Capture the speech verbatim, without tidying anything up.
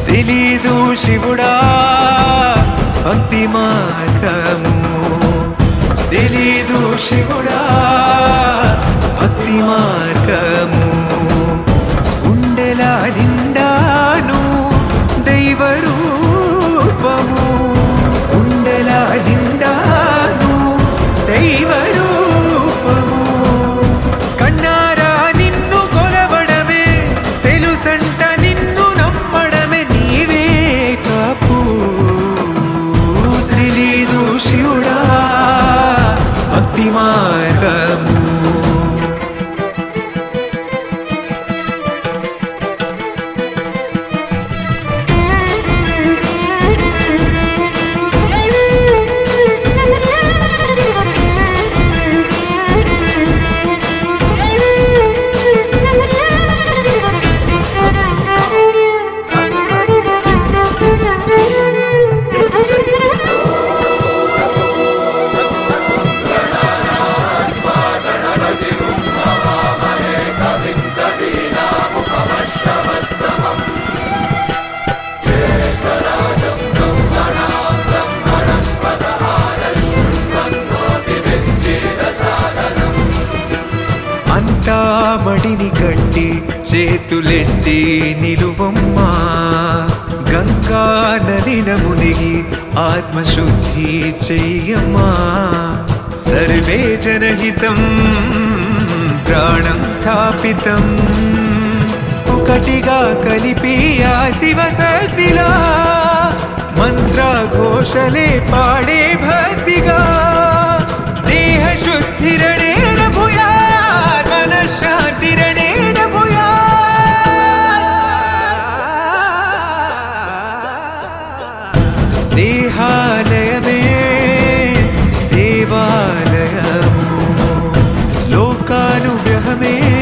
తెలీదు శివుడా భక్తి మార్గము, తెలీదు శివుడా భక్తి మార్గము. గుండెల నిండాను దైవ రూపము, గుండెల నిండాను దైవ రూపము. కన్నారా నిన్ను కొలవడమే తెలుసంట, నిన్ను నమ్మడమే నీవే కాపు. తెలీదు శివుడా భక్తి మార్గము. అంతా మడిని కట్టి చేతులెత్తి నిలువమ్మా, గంగా నదిన మునిగి ఆత్మశుద్ధి చెయ్యమ్మా. సర్వే జనహితం ప్రాణం స్థాపితం, ఒకటిగా కలిపి ఆ శివ సద్దిలా మంత్రఘోషలే పాడే భక్తిగా. దేహ శుద్ధిరణేన భూయా శాంతిరణేన భూయా. దేహాలయమే దేవాలయము, లోకానుగ్రహమే